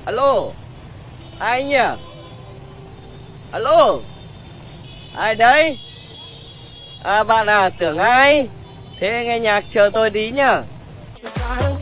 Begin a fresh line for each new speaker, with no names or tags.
Alo, ai nhỉ? Alo, ai đấy? À bạn à, tưởng ai? Thế nghe nhạc chờ tôi tí nhá.